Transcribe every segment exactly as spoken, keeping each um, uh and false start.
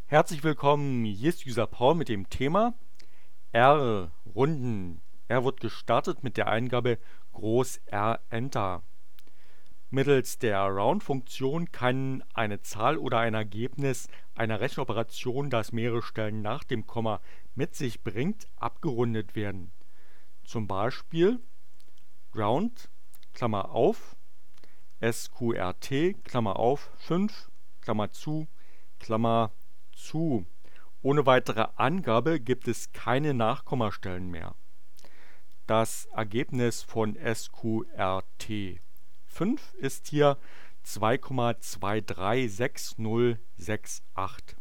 Herzlich willkommen, hier ist User Paul mit dem Thema R, Runden. R wird gestartet mit der Eingabe Groß R Enter. Mittels der Round-Funktion kann eine Zahl oder ein Ergebnis einer Rechenoperation, das mehrere Stellen nach dem Komma mit sich bringt, abgerundet werden. Zum Beispiel Round, Klammer auf, Sqrt, Klammer auf, fünf, Klammer zu, Klammer zu. Ohne weitere Angabe gibt es keine Nachkommastellen mehr. Das Ergebnis von Sqrt fünf ist hier zwei Komma zwei drei sechs null sechs acht.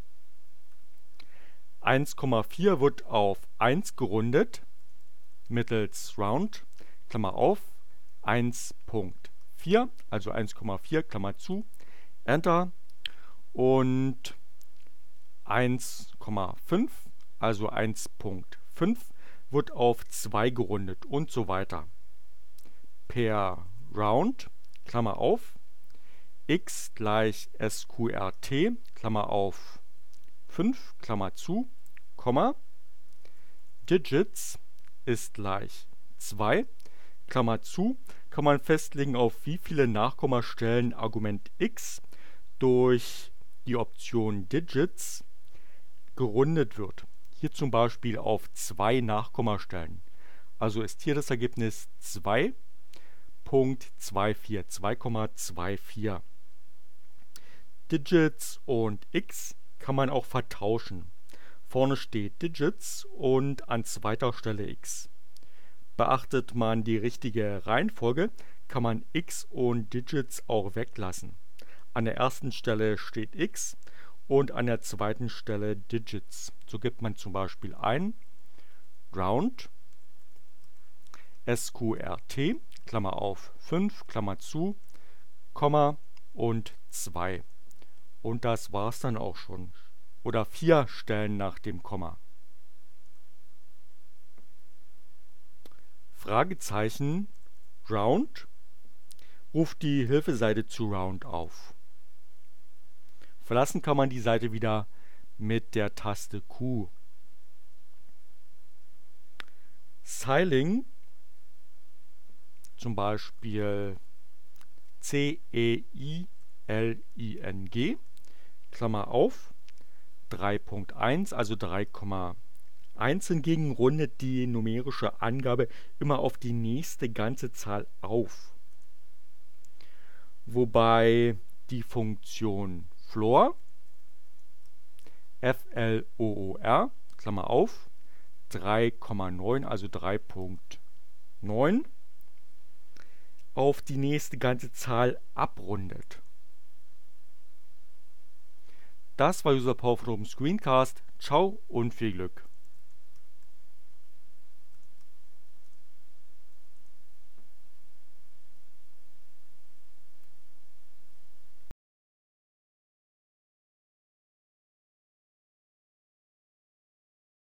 eins Komma vier wird auf eins gerundet mittels Round, Klammer auf, eins Punkt vier, also eins Komma vier, Klammer zu, Enter, und eins Komma fünf, also eins Punkt fünf, wird auf zwei gerundet und so weiter. Per Round, Klammer auf, x gleich Sqrt, Klammer auf, fünf, Klammer zu, Komma, Digits ist gleich zwei, Klammer zu, kann man festlegen, auf wie viele Nachkommastellen Argument x durch die Option Digits gerundet wird. Hier zum Beispiel auf zwei Nachkommastellen. Also ist hier das Ergebnis zwei Punkt zwei vier, zwei Komma zwei vier. Digits und x kann man auch vertauschen. Vorne steht Digits und an zweiter Stelle x. Beachtet man die richtige Reihenfolge, kann man x und Digits auch weglassen. An der ersten Stelle steht x und an der zweiten Stelle Digits. So gibt man zum Beispiel ein Round Sqrt, Klammer auf, fünf, Klammer zu, Komma und zwei. Und das war's dann auch schon. Oder vier Stellen nach dem Komma. Fragezeichen Round ruft die Hilfeseite zu Round auf. Verlassen kann man die Seite wieder mit der Taste Q. Ceiling, zum Beispiel C E I L I N G, Klammer auf, drei Punkt eins, also drei Komma eins hingegen rundet die numerische Angabe immer auf die nächste ganze Zahl auf. Wobei die Funktion Floor, F L O O R, Klammer auf, drei Komma neun, also drei Punkt neun, auf die nächste ganze Zahl abrundet. Das war User Paul vom Screencast. Ciao und viel Glück.